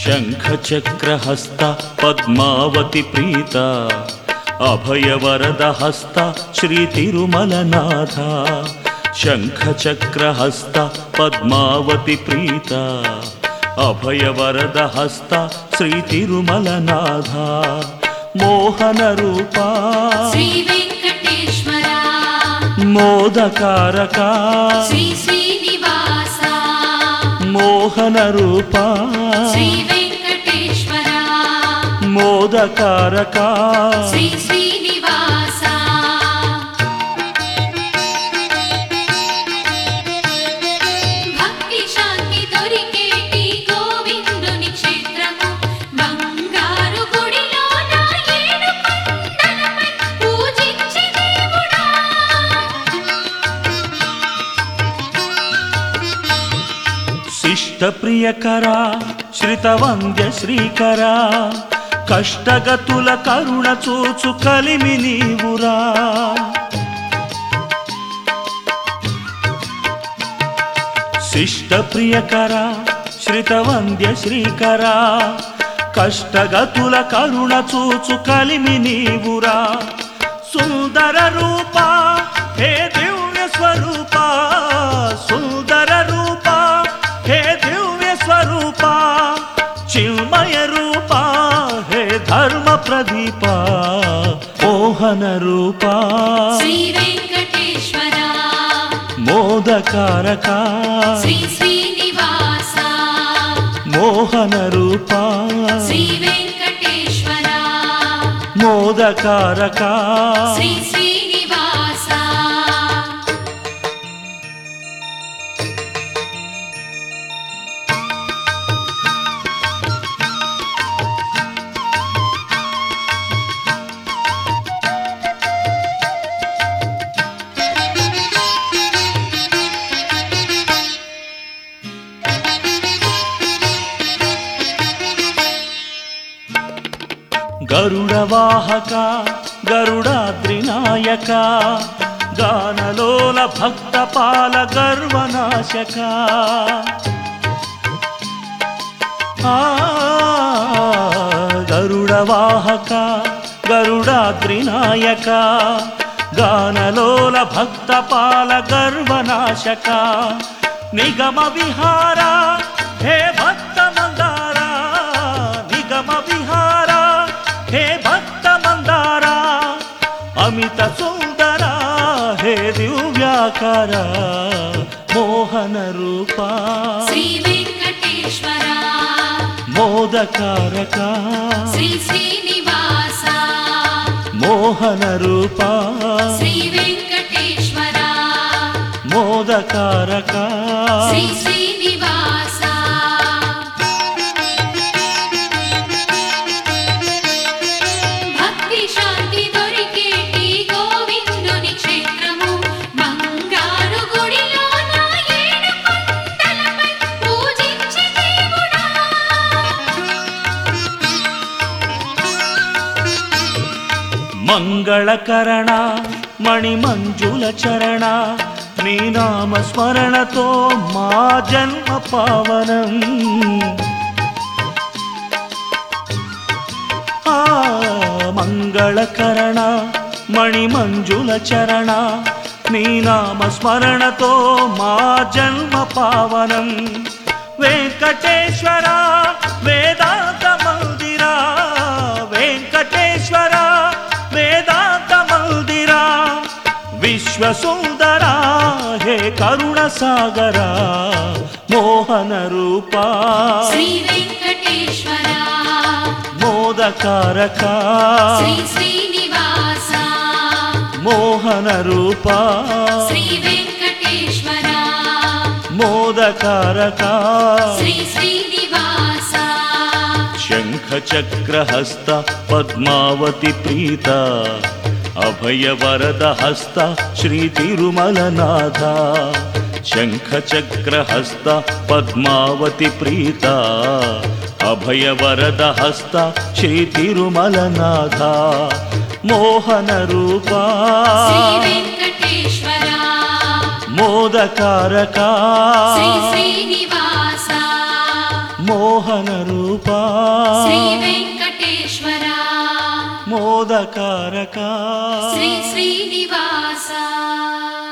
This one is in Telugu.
शङ्खचक्रहस्त पद्मावती प्रीता अभयवरदहस्त श्रीतिरुमलनाथ शङ्खचक्रहस्त पद्मावती प्रीता अभयवरदहस्त श्रीतिरुमलनाथ मोहनरूपा श्री वेंकटेश्वरा मोदकारका श्री श्रीनिवासा मोहनरूपा श्री वेंकटेश्वरा मोदकारका श्री श्रीनिवासा भक्ति शांति दొరికేటి గోవిందుని క్షేత్రము బంగారు గుడిలో నా ఏడు కొండలపై పూజించే దేవుడా शिष्टप्रियकरा श्रितवन्द्य श्रीकरा कष्टगतुल करुण चूचु కలిమి నీవురా शिष्टप्रियकरा श्रितवन्द्य श्रीकरा कष्टगतुल करुण चूचु కలిమి నీవురా सुंदर रूपा हे दिव्य स्वरूपा सुंदर रूपा हे दिव्य स्वरूपा चिन्मय रूपा हे धर्म प्रदीपा मोहन रूपा श्री वेंकटेश्वरा मोदकारका श्री श्रीनिवासा मोहन रूपा श्री वेंकटेश्वरा मोदकारका श्री श्रीनिवासा गरुडवाहका गरुडाद्रिनायका गानलोल भक्तपाल गर्वनाशका गरुडवाहका गरुडाद्रिनायका गानलोल भक्तपाल गर्वनाशका निगम विहारा हे भक्त मंदारा निगम विहारा हे भक्त मंदारा अमित सुंदरा हे दिव्याकारा मोहन रूपा श्री वेंकटेश्वरा मोदकारका श्री श्रीनिवासा मोहन रूपा श्री वेंकटेश्वरा मोदकारका श्री श्रीनिवासा भक्ति शांति దొరికేటి గోవిందుని క్షేత్రము బంగారు గుడిలో నా ఏడు కొండలపై పూజించే దేవుడా మంగళకరణ మణిమంజుల చరణ నీ నామ స్మరణతో మా జన్మ పావనం మంగళకరణ మణిమంజుల చరణ నీ నామ స్మరణతో మా జన్మ పావనం వెంకటేశ్వర వేదాంత మందిరా వెంకటేశ్వర వేదాంత మందిరా విశ్వ సుందరా హే కరుణ సాగరా మోహన రూపా श्री वेंकटेश्वरा मोदकारका श्री श्रीनिवासा मोहन रूपा श्री वेंकटेश्वरा मोदकारका श्री श्रीनिवासा शङ्खचक्रहस्त पद्मावती प्रीता अभयवरदहस्त श्रीतिरुमलनाथ शङ्खचक्रहस्त पद्मावती प्रीता अभयवरदहस्त श्रीतिरुमलनाथ मोहन रूपा श्री वेंकटेश्वरा मोदकारका श्री श्रीनिवासा మోహన రూపా శ్రీ వెంకటేశ్వర మోదకారక శ్రీ శ్రీనివాస